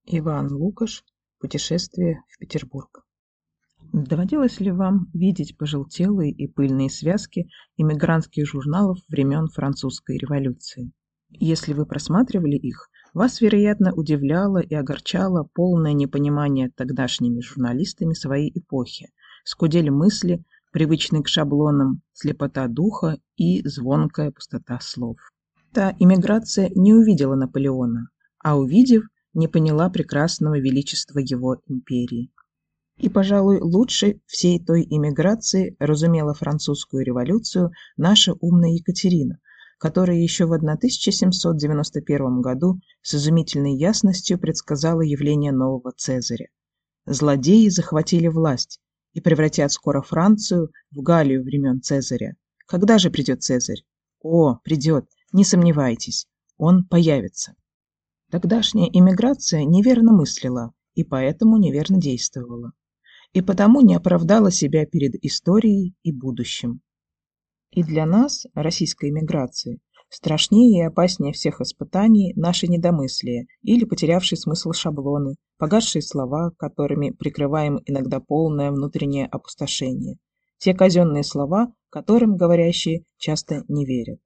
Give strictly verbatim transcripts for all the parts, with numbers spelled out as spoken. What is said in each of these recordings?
Иван Лукаш. Путешествие в Петербург. Доводилось ли вам видеть пожелтелые и пыльные связки эмигрантских журналов времен Французской революции? Если вы просматривали их, вас, вероятно, удивляло и огорчало полное непонимание тогдашними журналистами своей эпохи, скудели мысли, привычные к шаблонам, слепота духа и звонкая пустота слов. Та эмиграция не увидела Наполеона, а увидев, не поняла прекрасного величества его империи. И, пожалуй, лучше всей той эмиграции разумела французскую революцию наша умная Екатерина, которая еще в тысяча семьсот девяносто первом году с изумительной ясностью предсказала явление нового Цезаря. Злодеи захватили власть и превратят скоро Францию в Галлию времен Цезаря. Когда же придет Цезарь? О, придет, не сомневайтесь, он появится. Тогдашняя эмиграция неверно мыслила и поэтому неверно действовала, и потому не оправдала себя перед историей и будущим. И для нас, российской эмиграции, страшнее и опаснее всех испытаний наши недомыслия или потерявшие смысл шаблоны, погасшие слова, которыми прикрываем иногда полное внутреннее опустошение, те казенные слова, которым говорящие часто не верят.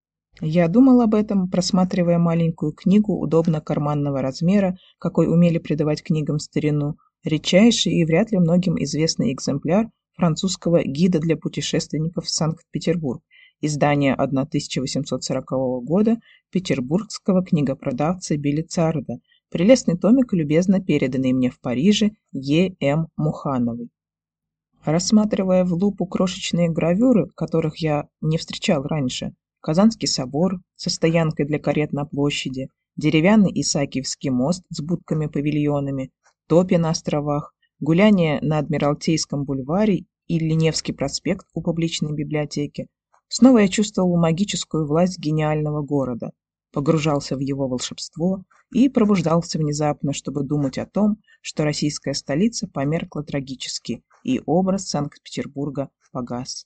Я думал об этом, просматривая маленькую книгу удобно карманного размера, какой умели придавать книгам в старину, редчайший и вряд ли многим известный экземпляр французского гида для путешественников в Санкт-Петербург, издание тысяча восемьсот сорокового года петербургского книгопродавца Белицарда, прелестный томик, любезно переданный мне в Париже Е. М. Мухановой. Рассматривая в лупу крошечные гравюры, которых я не встречал раньше, Казанский собор со стоянкой для карет на площади, деревянный Исаакиевский мост с будками-павильонами, топи на островах, гуляние на Адмиралтейском бульваре или Невский проспект у публичной библиотеки, снова я чувствовал магическую власть гениального города, погружался в его волшебство и пробуждался внезапно, чтобы думать о том, что российская столица померкла трагически, и образ Санкт-Петербурга погас.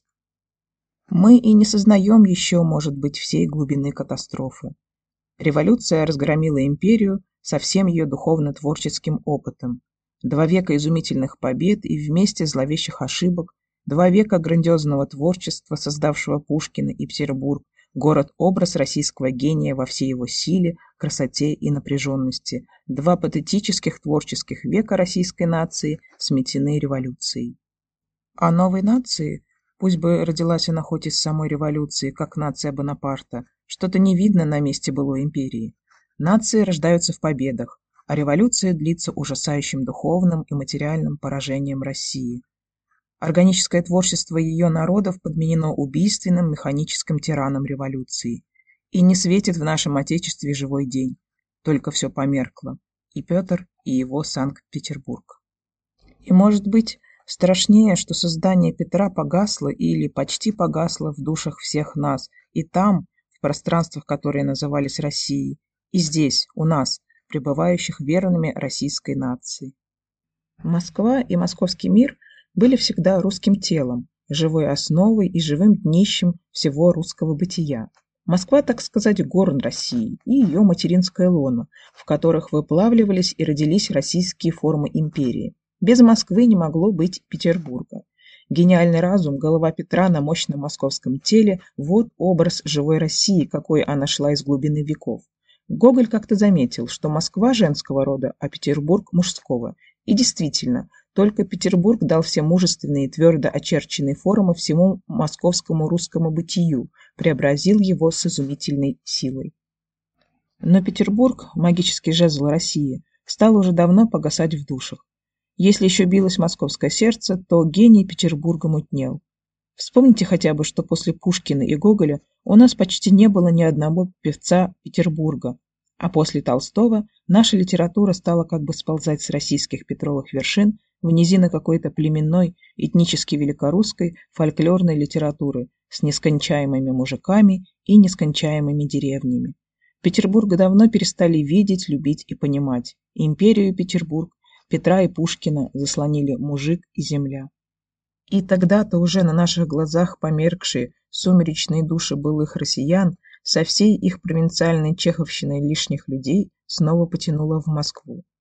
Мы и не сознаем еще, может быть, всей глубины катастрофы. Революция разгромила империю со всем ее духовно-творческим опытом. Два века изумительных побед и вместе зловещих ошибок, два века грандиозного творчества, создавшего Пушкина и Петербург, город-образ российского гения во всей его силе, красоте и напряженности, два патетических творческих века российской нации, сметены революцией. А новой нации, пусть бы родилась она хоть из самой революции, как нация Бонапарта, что-то не видно на месте былой империи. Нации рождаются в победах, а революция длится ужасающим духовным и материальным поражением России. Органическое творчество ее народов подменено убийственным механическим тираном революции. И не светит в нашем Отечестве живой день, только все померкло, и Петр, и его Санкт-Петербург. И, может быть, страшнее, что создание Петра погасло или почти погасло в душах всех нас, и там, в пространствах, которые назывались Россией, и здесь, у нас, пребывающих верными российской нации. Москва и московский мир были всегда русским телом, живой основой и живым днищем всего русского бытия. Москва, так сказать, горн России и ее материнское лоно, в которых выплавливались и родились российские формы империи. Без Москвы не могло быть Петербурга. Гениальный разум, голова Петра на мощном московском теле – вот образ живой России, какой она шла из глубины веков. Гоголь как-то заметил, что Москва женского рода, а Петербург мужского. И действительно, только Петербург дал все мужественные и твердо очерченные формы всему московскому русскому бытию, преобразил его с изумительной силой. Но Петербург, магический жезл России, стал уже давно погасать в душах. Если еще билось московское сердце, то гений Петербурга мутнел. Вспомните хотя бы, что после Пушкина и Гоголя у нас почти не было ни одного певца Петербурга, а после Толстого наша литература стала как бы сползать с российских петровых вершин в низины какой-то племенной, этнически великорусской, фольклорной литературы с нескончаемыми мужиками и нескончаемыми деревнями. Петербург давно перестали видеть, любить и понимать. Империю Петербург, Петра и Пушкина заслонили мужик и земля. И тогда-то уже на наших глазах померкшие сумеречные души былых россиян со всей их провинциальной чеховщиной лишних людей снова потянуло в Москву.